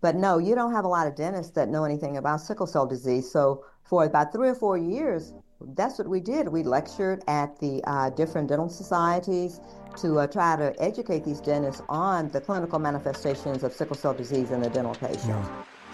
But no, you don't have a lot of dentists that know anything about sickle cell disease. So for about 3 or 4 years, that's what we did. We lectured at the different dental societies to try to educate these dentists on the clinical manifestations of sickle cell disease in the dental Yeah. patient.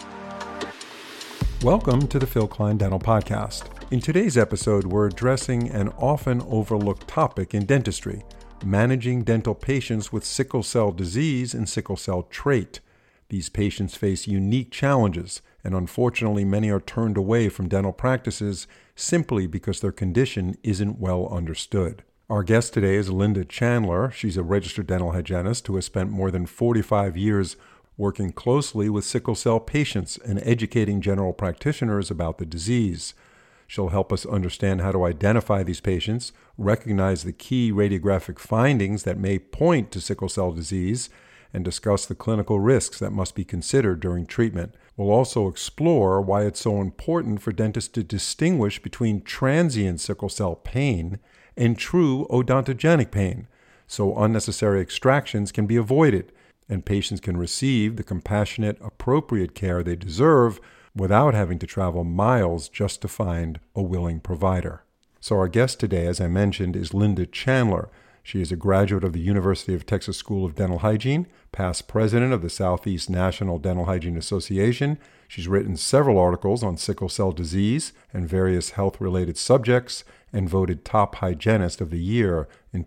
Welcome to the Phil Klein Dental Podcast. In today's episode, we're addressing an often overlooked topic in dentistry, managing dental patients with sickle cell disease and sickle cell trait. These patients face unique challenges, and unfortunately, many are turned away from dental practices simply because their condition isn't well understood. Our guest today is Linda Chandler. She's a registered dental hygienist who has spent more than 45 years working closely with sickle cell patients and educating general practitioners about the disease. She'll help us understand how to identify these patients, recognize the key radiographic findings that may point to sickle cell disease, and discuss the clinical risks that must be considered during treatment. We'll also explore why it's so important for dentists to distinguish between transient sickle cell pain and true odontogenic pain, so unnecessary extractions can be avoided and patients can receive the compassionate, appropriate care they deserve without having to travel miles just to find a willing provider. So our guest today, as I mentioned, is Linda Chandler. She is a graduate of the University of Texas School of Dental Hygiene, past president of the Southeast National Dental Hygiene Association. She's written several articles on sickle cell disease and various health-related subjects and voted top hygienist of the year in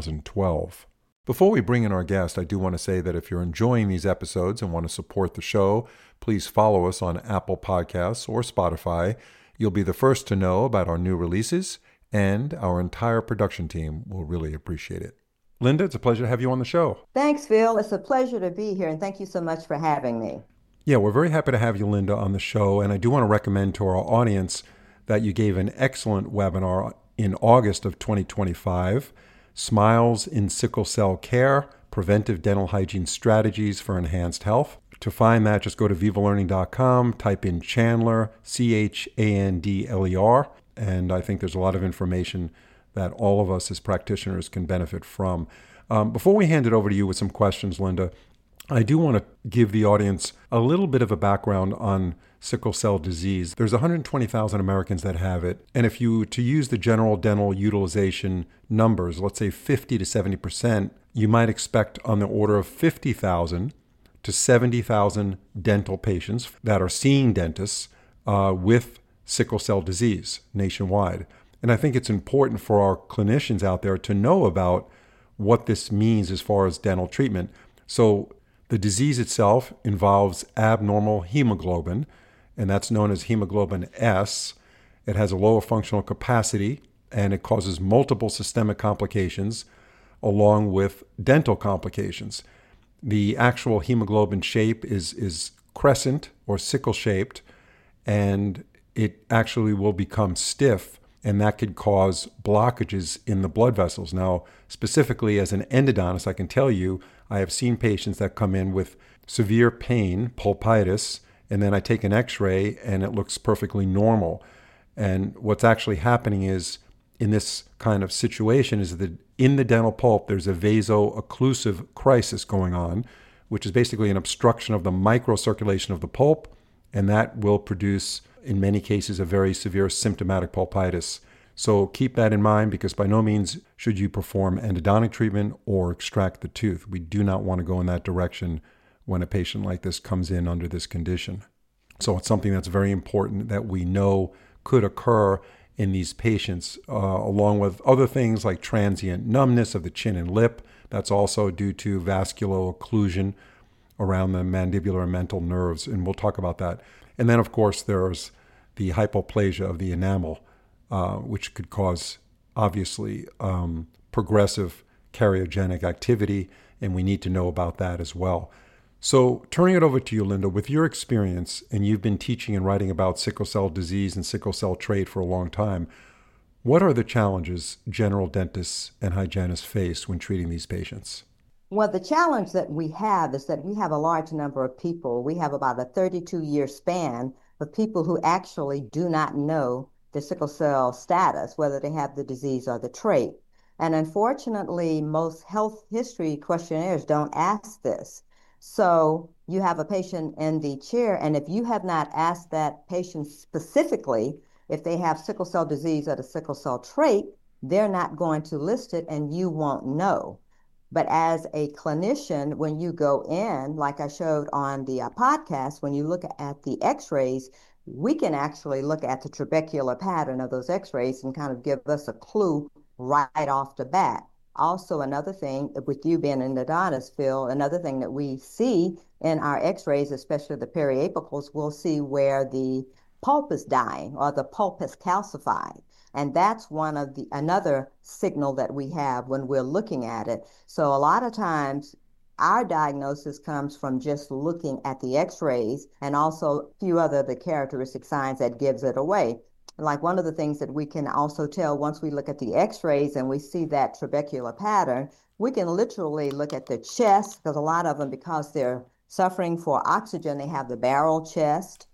2012. Before we bring in our guest, I do want to say that if you're enjoying these episodes and want to support the show, please follow us on Apple Podcasts or Spotify. You'll be the first to know about our new releases, and our entire production team will really appreciate it. Linda, it's a pleasure to have you on the show. Thanks, Phil. It's a pleasure to be here, and thank you so much for having me. Yeah, we're very happy to have you, Linda, on the show, and I do want to recommend to our audience that you gave an excellent webinar in August of 2025, Smiles in Sickle Cell Care, Preventive Dental Hygiene Strategies for Enhanced Health. To find that, just go to vivalearning.com, type in Chandler, Chandler, and I think there's a lot of information that all of us as practitioners can benefit from. Before we hand it over to you with some questions, Linda, I do want to give the audience a little bit of a background on sickle cell disease. There's 120,000 Americans that have it. And if you to use the general dental utilization numbers, let's say 50 to 70%, you might expect on the order of 50,000 to 70,000 dental patients that are seeing dentists with sickle cell disease nationwide. And I think it's important for our clinicians out there to know about what this means as far as dental treatment. So the disease itself involves abnormal hemoglobin, and that's known as hemoglobin S. It has a lower functional capacity, and it causes multiple systemic complications along with dental complications. The actual hemoglobin shape is crescent or sickle-shaped, and it actually will become stiff, and that could cause blockages in the blood vessels. Now, specifically as an endodontist, I can tell you, I have seen patients that come in with severe pain, pulpitis, and then I take an x-ray and it looks perfectly normal. And what's actually happening is, in this kind of situation, is that in the dental pulp, there's a vaso-occlusive crisis going on, which is basically an obstruction of the microcirculation of the pulp, and that will produce, in many cases, a very severe symptomatic pulpitis. So keep that in mind, because by no means should you perform endodontic treatment or extract the tooth. We do not want to go in that direction when a patient like this comes in under this condition. So it's something that's very important that we know could occur in these patients, along with other things like transient numbness of the chin and lip. That's also due to vascular occlusion around the mandibular and mental nerves, and we'll talk about that. And then, of course, there's the hypoplasia of the enamel, which could cause, obviously, progressive kariogenic activity, and we need to know about that as well. So turning it over to you, Linda, with your experience, and you've been teaching and writing about sickle cell disease and sickle cell trait for a long time, what are the challenges general dentists and hygienists face when treating these patients? Well, the challenge that we have is that we have a large number of people. We have about a 32-year span of people who actually do not know their sickle cell status, whether they have the disease or the trait. And unfortunately, most health history questionnaires don't ask this. So you have a patient in the chair, and if you have not asked that patient specifically if they have sickle cell disease or the sickle cell trait, they're not going to list it and you won't know. But as a clinician, when you go in, like I showed on the podcast, when you look at the x-rays, we can actually look at the trabecular pattern of those x-rays and kind of give us a clue right off the bat. Also, another thing, with you being in the endodontist field, another thing that we see in our x-rays, especially the periapicals, we'll see where the pulp is dying or the pulp is calcified. And that's one of the another signal that we have when we're looking at it. So a lot of times our diagnosis comes from just looking at the x-rays and also a few other the characteristic signs that gives it away. Like one of the things that we can also tell once we look at the x-rays and we see that trabecular pattern, we can literally look at the chest, because a lot of them, because they're suffering for oxygen, they have the barrel chest.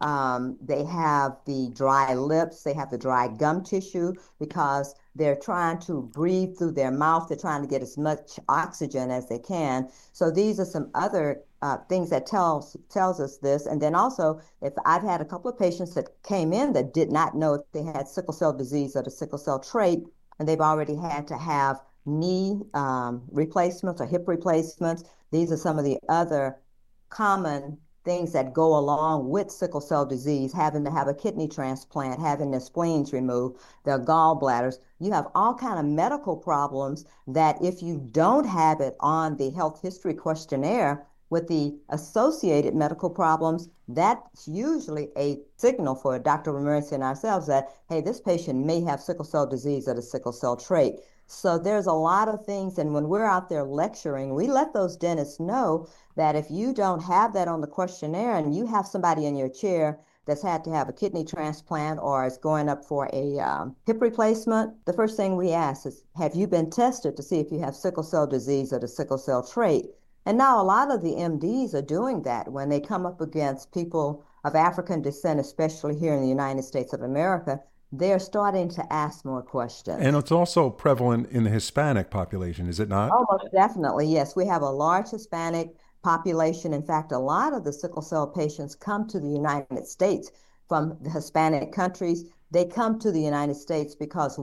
They have the dry lips, they have the dry gum tissue because they're trying to breathe through their mouth. They're trying to get as much oxygen as they can. So these are some other things that tells us this. And then also, if I've had a couple of patients that came in that did not know if they had sickle cell disease or the sickle cell trait, and they've already had to have knee replacements or hip replacements. These are some of the other common things that go along with sickle cell disease, having to have a kidney transplant, having their spleens removed, their gallbladders. You have all kind of medical problems that if you don't have it on the health history questionnaire with the associated medical problems, that's usually a signal for Dr. Ramirez and ourselves that, hey, this patient may have sickle cell disease or the sickle cell trait. So there's a lot of things, and when we're out there lecturing, we let those dentists know that if you don't have that on the questionnaire and you have somebody in your chair that's had to have a kidney transplant or is going up for a hip replacement, the first thing we ask is, have you been tested to see if you have sickle cell disease or the sickle cell trait? And now a lot of the MDs are doing that when they come up against people of African descent, especially here in the United States of America. They're starting to ask more And questions. it's also prevalent in the Hispanic population, is it not? Oh, most definitely, yes. We have a large Hispanic population. In fact, a lot of the sickle cell patients come to the United States from the Hispanic countries. They come to the United States because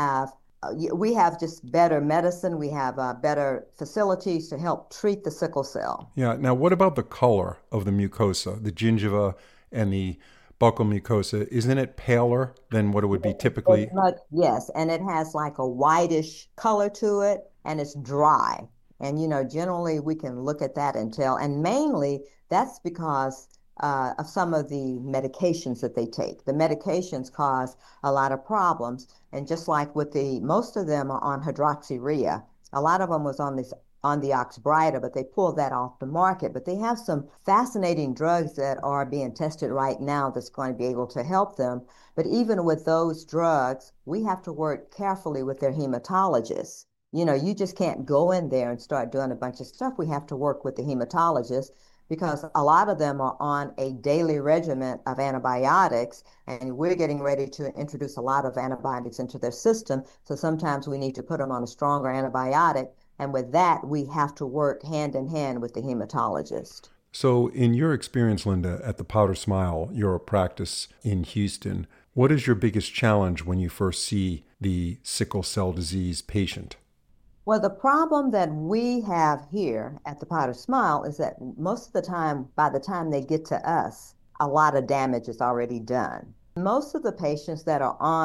we have just better medicine. We have better facilities to help treat the sickle cell. Yeah. Now, what about the color of the mucosa, the gingiva and the buccal mucosa? Isn't it paler than what it would be It's typically? much, yes, and it has like a whitish color to it, and it's dry. And generally we can look at that and tell. And mainly that's because of some of the medications that they take. The medications cause a lot of problems. And just like with most of them are on hydroxyurea. A lot of them was on the Oxbryta, but they pulled that off the market. But they have some fascinating drugs that are being tested right now that's going to be able to help them. But even with those drugs, we have to work carefully with their hematologists. You just can't go in there and start doing a bunch of stuff. We have to work with the hematologist because a lot of them are on a daily regimen of antibiotics, and we're getting ready to introduce a lot of antibiotics into their system. So sometimes we need to put them on a stronger antibiotic. And with that, we have to work hand in hand with the hematologist. So, in your experience, Linda, at the Powder Smile, your practice in Houston, what is your biggest challenge when you first see the sickle cell disease patient? Well, the problem that we have here at the Potter Smile is that most of the time, by the time they get to us, a lot of damage is already done. Most of the patients that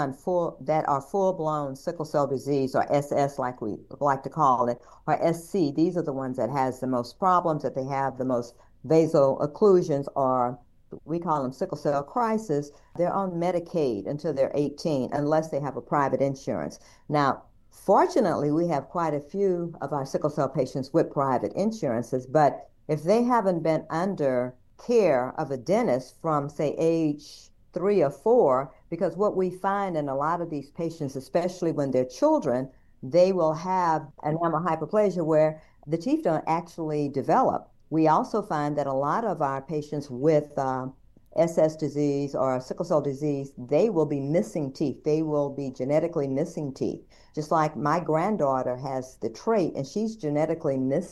are full-blown sickle cell disease, or SS like we like to call it, or SC, these are the ones that has the most problems, that they have the most vasal occlusions, or we call them sickle cell crisis. They're on Medicaid until they're 18, unless they have a private insurance. Now, fortunately, we have quite a few of our sickle cell patients with private insurances, but if they haven't been under care of a dentist from, say, age 3 or 4, because what we find in a lot of these patients, especially when they're children, they will have enamel hyperplasia where the teeth don't actually develop. We also find that a lot of our patients with SS disease or sickle cell disease, they will be missing teeth. They will be genetically missing teeth. Just like my granddaughter has the trait and she's genetically missing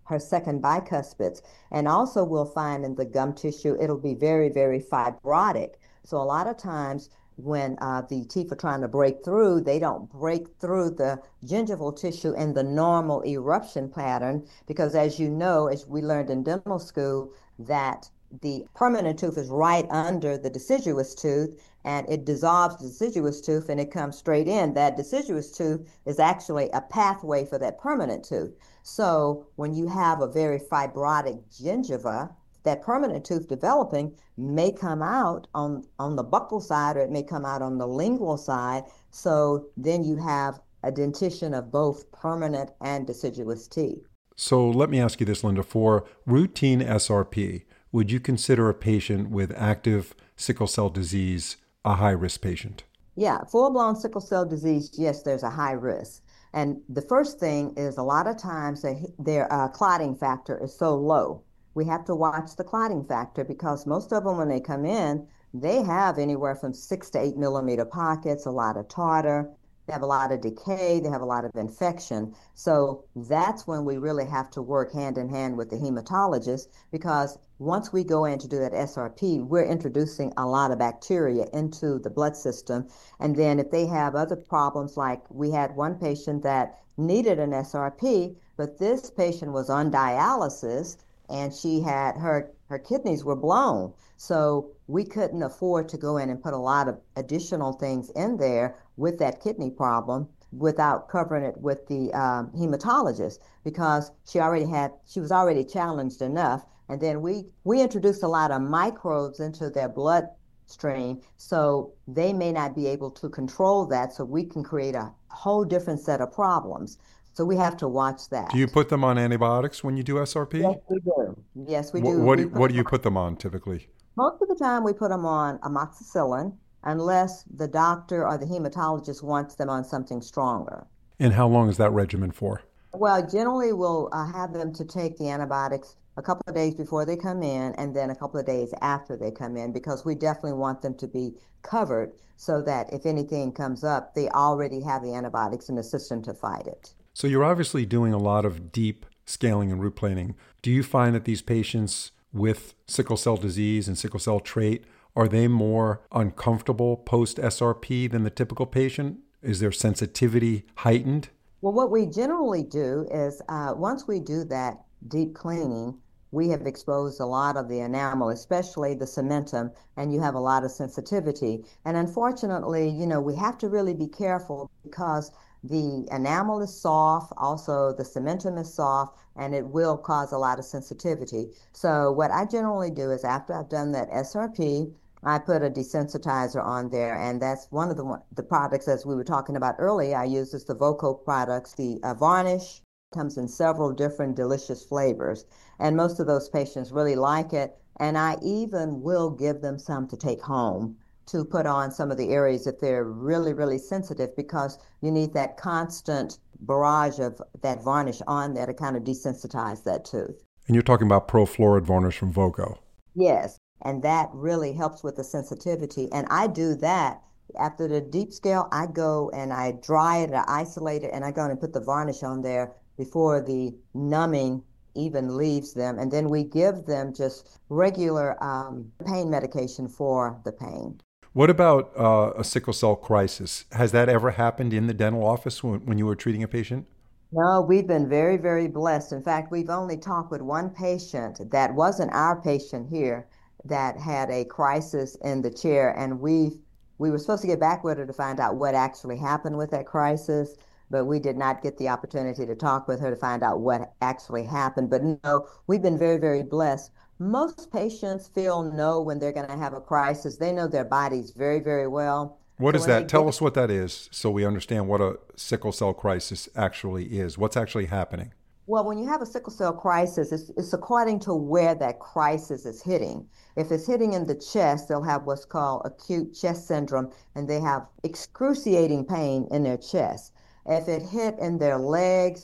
her second bicuspids. And also we'll find in the gum tissue, it'll be very, very fibrotic. So a lot of times when the teeth are trying to break through, they don't break through the gingival tissue in the normal eruption pattern because as you know, as we learned in dental school, that the permanent tooth is right under the deciduous tooth and it dissolves the deciduous tooth and it comes straight in. That deciduous tooth is actually a pathway for that permanent tooth. So when you have a very fibrotic gingiva, that permanent tooth developing may come out on the buccal side or it may come out on the lingual side. So then you have a dentition of both permanent and deciduous teeth. So let me ask you this, Linda. For routine SRP, would you consider a patient with active sickle cell disease a high-risk patient? Yeah, full-blown sickle cell disease, yes, there's a high risk. And the first thing is a lot of times their clotting factor is so low. We have to watch the clotting factor because most of them, when they come in, they have anywhere from 6 to 8 millimeter pockets, a lot of tartar, they have a lot of decay, they have a lot of infection. So that's when we really have to work hand in hand with the hematologist because once we go in to do that SRP, we're introducing a lot of bacteria into the blood system. And then if they have other problems, like we had one patient that needed an SRP, but this patient was on dialysis and she had her kidneys were blown. So we couldn't afford to go in and put a lot of additional things in there with that kidney problem without covering it with the hematologist because she was already challenged enough. And then we introduced a lot of microbes into their bloodstream, so they may not be able to control that. So we can create a whole different set of problems. So we have to watch that. Do you put them on antibiotics when you do SRP? Yes, we do. Yes, we What, do. what do you put them on typically? Most of the time we put them on amoxicillin unless the doctor or the hematologist wants them on something stronger. And how long is that regimen for? Well, generally we'll have them to take the antibiotics a couple of days before they come in and then a couple of days after they come in because we definitely want them to be covered so that if anything comes up, they already have the antibiotics in the system to fight it. So you're obviously doing a lot of deep scaling and root planing. Do you find that these patients with sickle cell disease and sickle cell trait, are they more uncomfortable post-SRP than the typical patient? Is their sensitivity heightened? Well, what we generally do is once we do that deep cleaning, we have exposed a lot of the enamel, especially the cementum, and you have a lot of sensitivity. And unfortunately, we have to really be careful because the enamel is soft, also the cementum is soft, and it will cause a lot of sensitivity. So what I generally do is after I've done that SRP, I put a desensitizer on there, and that's one of the products, as we were talking about earlier, I use is the Voco products. The varnish comes in several different delicious flavors, and most of those patients really like it, and I even will give them some to take home to put on some of the areas if they're really, really sensitive because you need that constant barrage of that varnish on there to kind of desensitize that tooth. And you're talking about perfluoride varnish from Voco. Yes, and that really helps with the sensitivity. And I do that after the deep scale. I go and I dry it, I isolate it, and I go and put the varnish on there before the numbing even leaves them. And then we give them just regular pain medication for the pain. What about a sickle cell crisis? Has that ever happened in the dental office when you were treating a patient? No, we've been very, very blessed. In fact, we've only talked with one patient that wasn't our patient here that had a crisis in the chair, and we were supposed to get back with her to find out what actually happened with that crisis, but we did not get the opportunity to talk with her to find out what actually happened. But no, we've been very, very blessed. Most patients know when they're going to have a crisis. They know their bodies very, very well. What So is when they that? Tell get us what that is so we understand what a sickle cell crisis actually is. What's actually happening? Well, when you have a sickle cell crisis, it's according to where that crisis is hitting. If it's hitting in the chest, they'll have what's called acute chest syndrome, and they have excruciating pain in their chest. If it hit in their legs,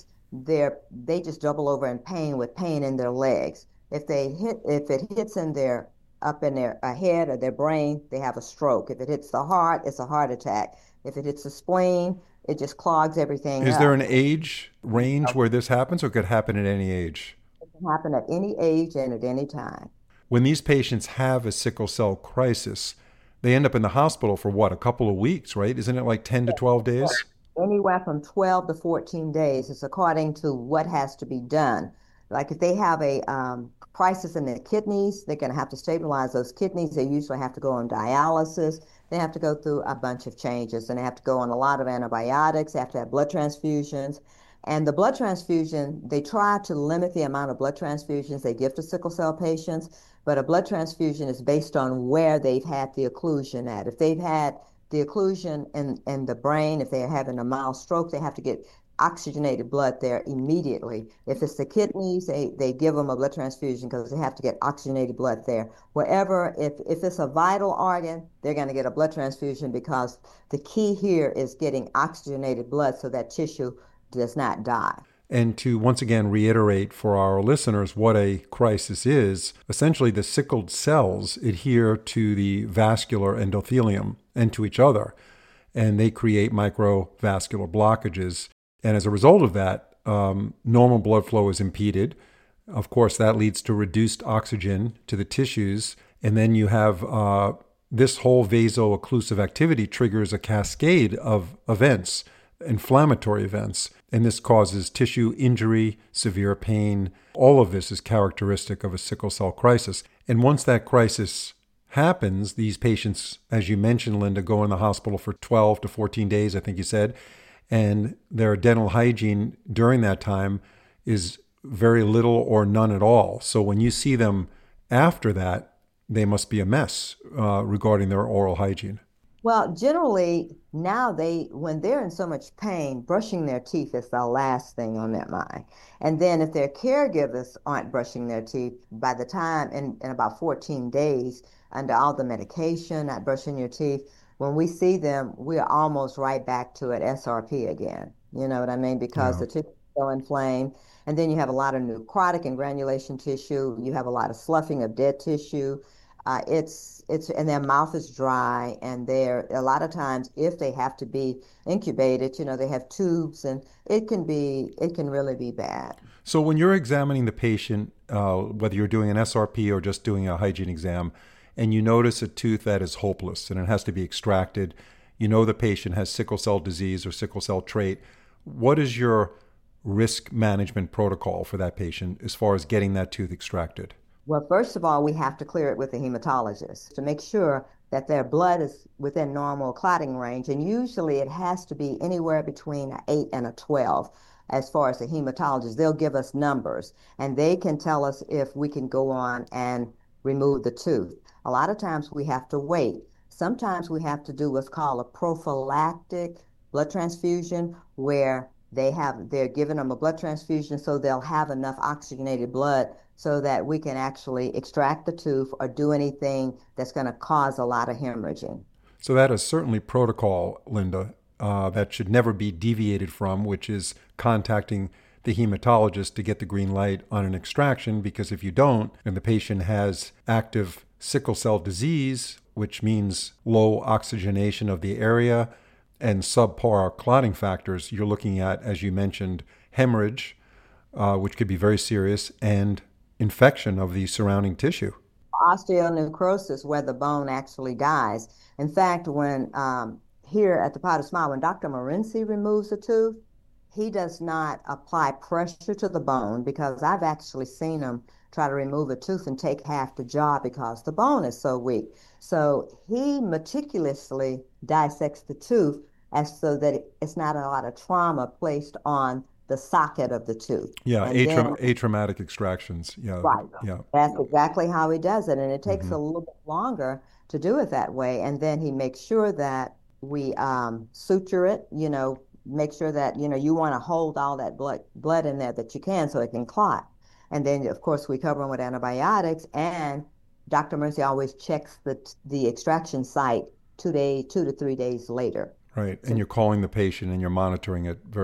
they just double over in pain with pain in their legs. If it hits in their up in their head or their brain, they have a stroke. If it hits the heart, it's a heart attack. If it hits the spleen, it just clogs everything Is there up. an age range where this happens or could happen at any age? can happen at any age and at any time. When these patients have a sickle cell crisis, they end up in the hospital for what, a couple of weeks, right? Isn't it like 10 to 12 days? Anywhere from 12 to 14 days. It's according to what has to be done. Like if they have a crisis in their kidneys, they're going to have to stabilize those kidneys. They usually have to go on dialysis. They have to go through a bunch of changes and they have to go on a lot of antibiotics. They have to have blood transfusions. And the blood transfusion, they try to limit the amount of blood transfusions they give to sickle cell patients, but a blood transfusion is based on where they've had the occlusion at. If they've had the occlusion in the brain, if they're having a mild stroke, they have to get oxygenated blood there immediately. If it's the kidneys, they give them a blood transfusion because they have to get oxygenated blood there. Wherever, if it's a vital organ, they're going to get a blood transfusion because the key here is getting oxygenated blood so that tissue does not die. And to once again reiterate for our listeners what a crisis is, essentially the sickled cells adhere to the vascular endothelium and to each other, and they create microvascular blockages. And as a result of that, normal blood flow is impeded. Of course, that leads to reduced oxygen to the tissues, and then you have this whole vaso-occlusive activity triggers a cascade of events, inflammatory events, and this causes tissue injury, severe pain. All of this is characteristic of a sickle cell crisis. And once that crisis happens, these patients, as you mentioned, Linda, go in the hospital for 12 to 14 days, I think you said, and their dental hygiene during that time is very little or none at all. So when you see them after that, they must be a mess regarding their oral hygiene. Well, generally now when they're in so much pain, brushing their teeth is the last thing on their mind. And then if their caregivers aren't brushing their teeth, by the time in about 14 days, under all the medication, not brushing your teeth, when we see them, we're almost right back to an SRP again. You know what I mean? Because Yeah. the tissue is so inflamed. And then you have a lot of necrotic and granulation tissue. You have a lot of sloughing of dead tissue. And their mouth is dry, and they're a lot of times if they have to be incubated, they have tubes, and it can really be bad. So when you're examining the patient, whether you're doing an SRP or just doing a hygiene exam, and you notice a tooth that is hopeless and it has to be extracted, you know the patient has sickle cell disease or sickle cell trait. What is your risk management protocol for that patient as far as getting that tooth extracted? Well, first of all, we have to clear it with the hematologist to make sure that their blood is within normal clotting range. And usually it has to be anywhere between an 8 and a 12 as far as the hematologist. They'll give us numbers and they can tell us if we can go on and remove the tooth. A lot of times we have to wait. Sometimes we have to do what's called a prophylactic blood transfusion where they're giving them a blood transfusion so they'll have enough oxygenated blood so that we can actually extract the tooth or do anything that's going to cause a lot of hemorrhaging. So that is certainly protocol, Linda, that should never be deviated from, which is contacting the hematologist to get the green light on an extraction, because if you don't, and the patient has active sickle cell disease, which means low oxygenation of the area and subpar clotting factors, you're looking at, as you mentioned, hemorrhage, which could be very serious, and infection of the surrounding tissue. Osteonecrosis, where the bone actually dies. In fact, when here at the Pot of Smile, when Dr. Morency removes a tooth, he does not apply pressure to the bone because I've actually seen him try to remove a tooth and take half the jaw because the bone is so weak. So he meticulously dissects the tooth as so that it's not a lot of trauma placed on the socket of the tooth. Yeah, And then, atraumatic extractions. Yeah, right, yeah. that's exactly how he does it. And it takes a little bit longer to do it that way. And then he makes sure that we suture it, make sure that, you want to hold all that blood in there that you can so it can clot. And then, of course, we cover them with antibiotics. And Dr. Mercy always checks the extraction site 2 to 3 days later. Right, and you're calling the patient and you're monitoring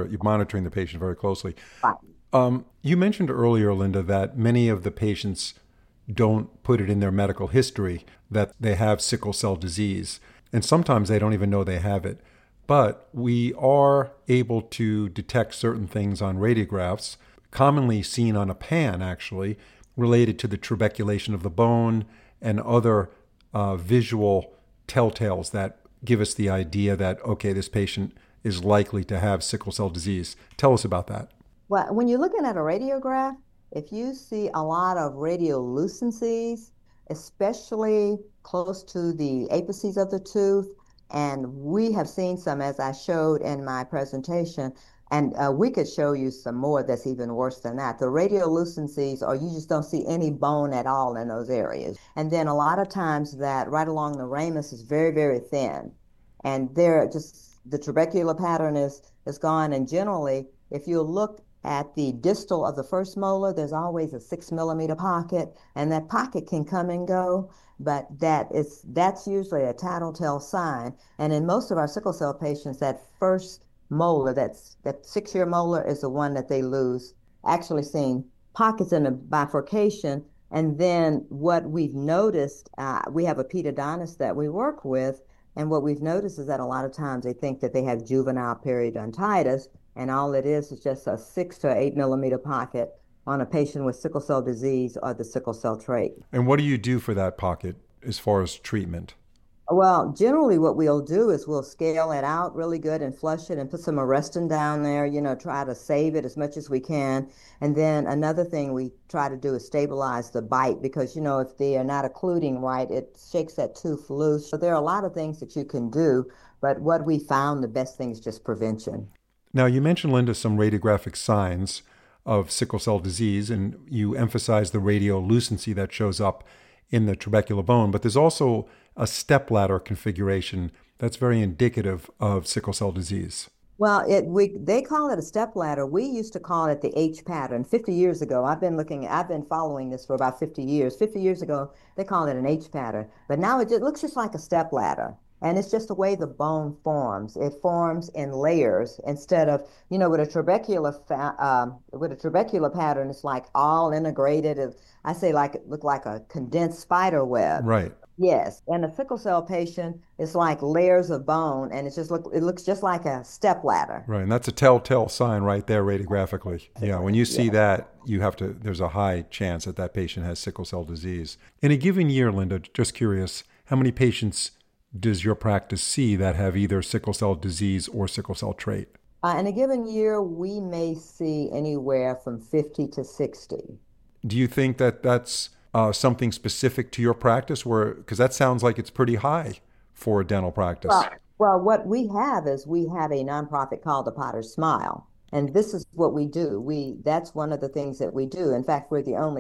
the patient very closely. Right. You mentioned earlier, Linda, that many of the patients don't put it in their medical history that they have sickle cell disease, and sometimes they don't even know they have it. But we are able to detect certain things on radiographs commonly seen on a pan, actually, related to the trabeculation of the bone and other visual telltales that give us the idea that, okay, this patient is likely to have sickle cell disease. Tell us about that. Well, when you're looking at a radiograph, if you see a lot of radiolucencies, especially close to the apices of the tooth, and we have seen some, as I showed in my presentation, and we could show you some more that's even worse than that. The radiolucencies, or you just don't see any bone at all in those areas. And then a lot of times that right along the ramus is very, very thin. And there just the trabecular pattern is gone. And generally, if you look at the distal of the first molar, there's always a 6 millimeter pocket, and that pocket can come and go, but that's usually a tattletale sign. And in most of our sickle cell patients, that first molar, that 6-year molar is the one that they lose. Actually seeing pockets in the bifurcation. And then what we've noticed, we have a pedodontist that we work with, and what we've noticed is that a lot of times they think that they have juvenile periodontitis, and all it is just a 6 to 8 millimeter pocket on a patient with sickle cell disease or the sickle cell trait. And what do you do for that pocket as far as treatment? Well, generally what we'll do is we'll scale it out really good and flush it and put some Arestin down there, try to save it as much as we can. And then another thing we try to do is stabilize the bite because, if they are not occluding right, it shakes that tooth loose. So there are a lot of things that you can do, but what we found the best thing is just prevention. Now, you mentioned, Linda, some radiographic signs of sickle cell disease, and you emphasize the radiolucency that shows up in the trabecular bone, but there's also a stepladder configuration that's very indicative of sickle cell disease. Well, they call it a stepladder. We used to call it the H pattern. 50 years ago, I've been following this for about 50 years. 50 years ago, they called it an H pattern, but now it looks just like a stepladder. And it's just the way the bone forms. It forms in layers instead of, with a trabecular pattern, it's like all integrated. I say like it look like a condensed spider web. Right. Yes. And a sickle cell patient, it's like layers of bone, and it looks just like a stepladder. Right. And that's a telltale sign right there radiographically. Yeah. When you see that, there's a high chance that that patient has sickle cell disease. In a given year, Linda, just curious, how many patients does your practice see that have either sickle cell disease or sickle cell trait? In a given year, we may see anywhere from 50 to 60. Do you think that that's something specific to your practice? Because that sounds like it's pretty high for a dental practice. Well, what we have is we have a nonprofit called the Potter's Smile. And this is what we do. That's one of the things that we do. In fact, we're the only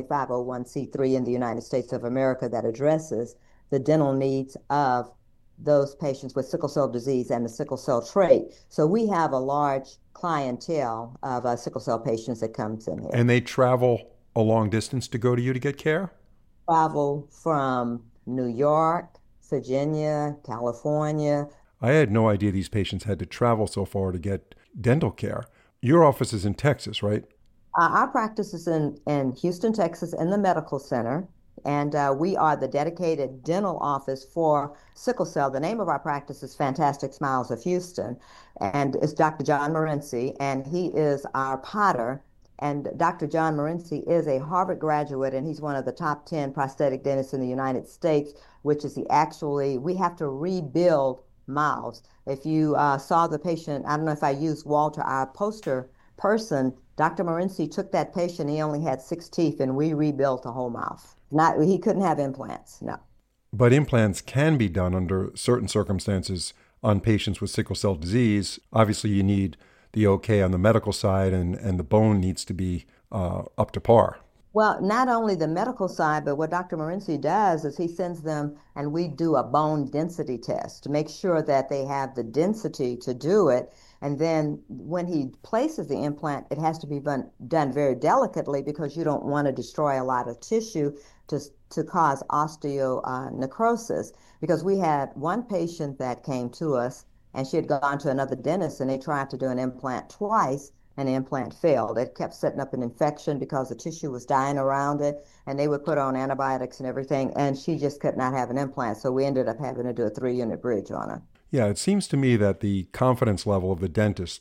501c3 in the United States of America that addresses the dental needs of those patients with sickle cell disease and the sickle cell trait. So we have a large clientele of sickle cell patients that comes in here. And they travel a long distance to go to you to get care? Travel from New York, Virginia, California. I had no idea these patients had to travel so far to get dental care. Your office is in Texas, right? Our practice is in Houston, Texas, in the medical center. And we are the dedicated dental office for sickle cell. The name of our practice is Fantastic Smiles of Houston. And it's Dr. John Morency, and he is our potter. And Dr. John Morency is a Harvard graduate, and he's one of the top 10 prosthetic dentists in the United States, which is we have to rebuild mouths. If you saw the patient, I don't know if I used Walter, our poster person, Dr. Morency took that patient, he only had 6 teeth, and we rebuilt the whole mouth. He couldn't have implants, no. But implants can be done under certain circumstances on patients with sickle cell disease. Obviously, you need the okay on the medical side, and the bone needs to be up to par. Well, not only the medical side, but what Dr. Morency does is he sends them, and we do a bone density test to make sure that they have the density to do it. And then when he places the implant, it has to be done very delicately because you don't want to destroy a lot of tissue to cause osteonecrosis. Because we had one patient that came to us, and she had gone to another dentist, and they tried to do an implant twice, and the implant failed. It kept setting up an infection because the tissue was dying around it, and they would put on antibiotics and everything, and she just could not have an implant. So we ended up having to do a 3-unit bridge on her. Yeah, it seems to me that the confidence level of the dentist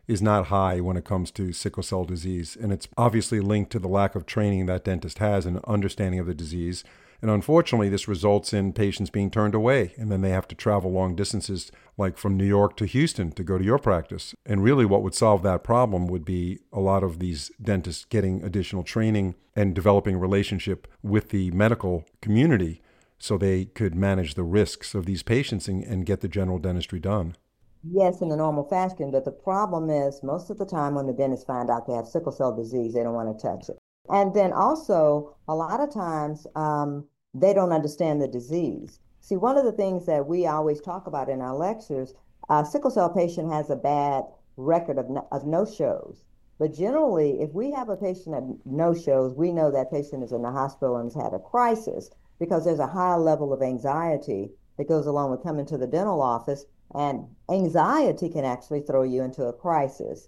is not high when it comes to sickle cell disease. And it's obviously linked to the lack of training that dentist has and understanding of the disease. And unfortunately, this results in patients being turned away, and then they have to travel long distances, like from New York to Houston, to go to your practice. And really, what would solve that problem would be a lot of these dentists getting additional training and developing a relationship with the medical community so they could manage the risks of these patients and get the general dentistry done. Yes, in the normal fashion, but the problem is most of the time when the dentists find out they have sickle cell disease, they don't want to touch it. And then also, a lot of times, they don't understand the disease. See, one of the things that we always talk about in our lectures, a sickle cell patient has a bad record of no-shows. But generally, if we have a patient that no-shows, we know that patient is in the hospital and has had a crisis because there's a high level of anxiety that goes along with coming to the dental office, and anxiety can actually throw you into a crisis.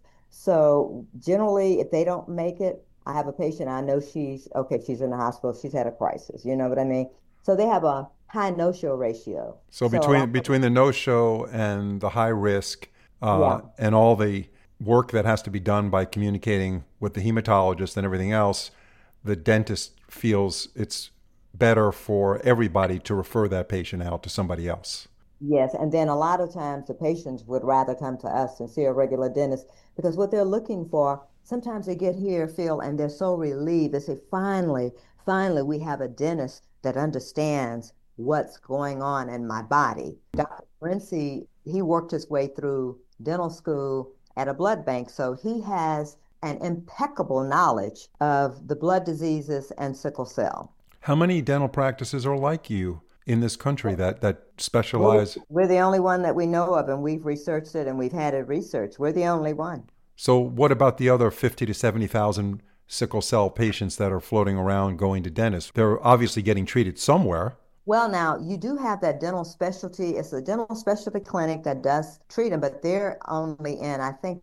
So generally, if they don't make it, I have a patient, I know she's okay, she's in the hospital, she's had a crisis, you know what I mean? So they have a high no-show ratio. So So a lot between the no-show and the high risk, yeah. and all the work that has to be done by communicating with the hematologist and everything else, the dentist feels it's better for everybody to refer that patient out to somebody else. Yes, and then a lot of times the patients would rather come to us and see a regular dentist because what they're looking for, sometimes they get here, Phil, and they're so relieved. They say, finally, we have a dentist that understands what's going on in my body. Dr. Brincy, he worked his way through dental school at a blood bank, so he has an impeccable knowledge of the blood diseases and sickle cell. How many dental practices are like you in this country that We're, specialize? we're the only one that we know of, and we've researched it and we've had it researched. We're the only one. So what about the other 50 to 70,000 sickle cell patients that are floating around going to dentists? They're obviously getting treated somewhere. Well, now you do have that dental specialty. It's a dental specialty clinic that does treat them, but they're only in, I think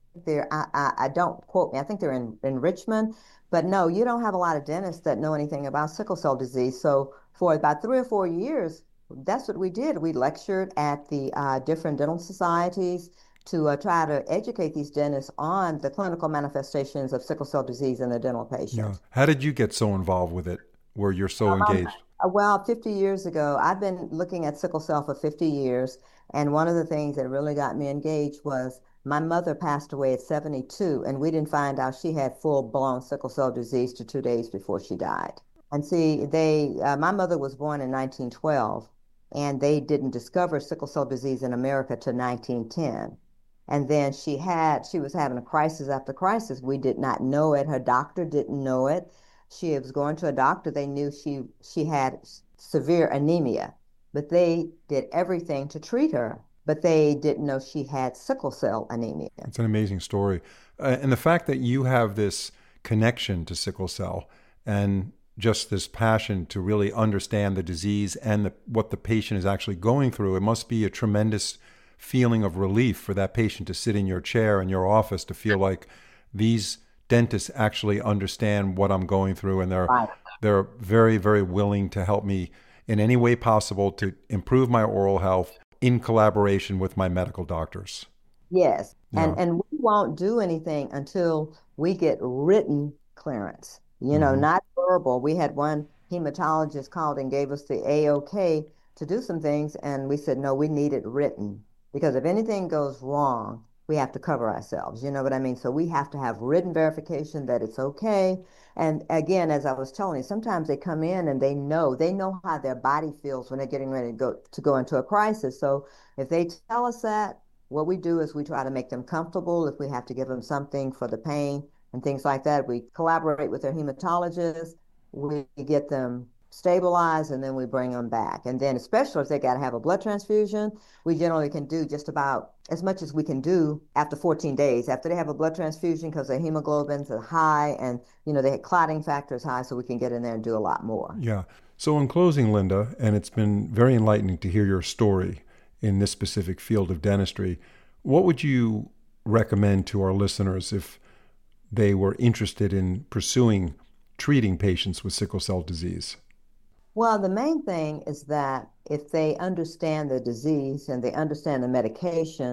I don't quote me, I think they're in Richmond. But no, you don't have a lot of dentists that know anything about sickle cell disease. So for about 3 or 4 years, that's what we did. We lectured at the different dental societies to try to educate these dentists on the clinical manifestations of sickle cell disease in the dental Yeah. patients. How did you get so involved with it where you're so Um, engaged? well, 50 years ago, I've been looking at sickle cell for 50 years. And one of the things that really got me engaged was my mother passed away at 72, and we didn't find out she had full-blown sickle cell disease to 2 days before she died. And see, my mother was born in 1912, and they didn't discover sickle cell disease in America till 1910. And then she was having a crisis after crisis. We did not know it. Her doctor didn't know it. She was going to a doctor. They knew she had severe anemia, but they did everything to treat her. But they didn't know she had sickle cell anemia. It's an amazing story. And the fact that you have this connection to sickle cell and just this passion to really understand the disease and what the patient is actually going through, it must be a tremendous feeling of relief for that patient to sit in your chair in your office to feel like these dentists actually understand what I'm going through, and Right. they're very, very willing to help me in any way possible to improve my oral health in collaboration with my medical doctors. Yes, Yeah. and we won't do anything until we get written clearance. Hmm. Not verbal. We had one hematologist called and gave us the A-OK to do some things, and we said no, we need it written because if anything goes wrong, we have to cover ourselves. You know what I mean? So we have to have written verification that it's okay. And again, as I was telling you, sometimes they come in and they know how their body feels when they're getting ready to go into a crisis. So if they tell us that, what we do is we try to make them comfortable. If we have to give them something for the pain and things like that, we collaborate with their hematologist. We get them stabilized and then we bring them back. And then, especially if they got to have a blood transfusion, we generally can do just about as much as we can do after 14 days after they have a blood transfusion because their hemoglobins are high and their clotting factor is high, so we can get in there and do a lot more. Yeah. So, in closing, Linda, and it's been very enlightening to hear your story in this specific field of dentistry, what would you recommend to our listeners if they were interested in pursuing treating patients with sickle cell disease? Well, the main thing is that if they understand the disease and they understand the medication,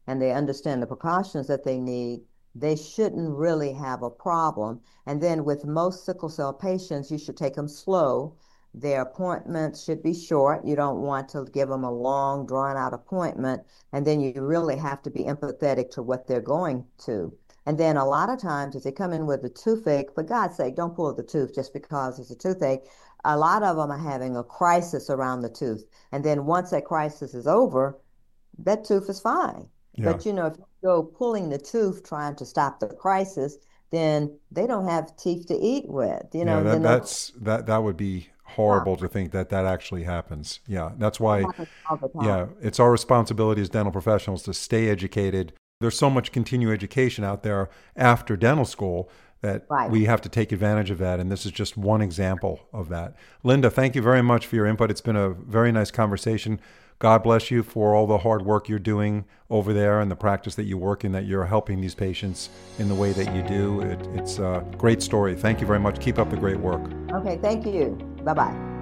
and they understand the precautions that they need, they shouldn't really have a problem. And then with most sickle cell patients, you should take them slow. Their appointments should be short. You don't want to give them a long, drawn out appointment. And then you really have to be empathetic to what they're going to. And then a lot of times, if they come in with a toothache, for God's sake, don't pull the tooth just because it's a toothache. A lot of them are having a crisis around the tooth. And then once that crisis is over, that tooth is fine. Yeah. But if you go pulling the tooth trying to stop the crisis, then they don't have teeth to eat with, Yeah, and then that would be horrible to think that that actually happens. Yeah, that's it why, happens all the yeah, time. it's our responsibility as dental professionals to stay educated. There's so much continuing education out there after dental school that Right. we have to take advantage of that. And this is just one example of that. Linda, thank you very much for your input. It's been a very nice conversation. God bless you for all the hard work you're doing over there and the practice that you work in, that you're helping these patients in the way that you do. It's a great story. Thank you very much. Keep up the great work. Okay, thank you. Bye-bye.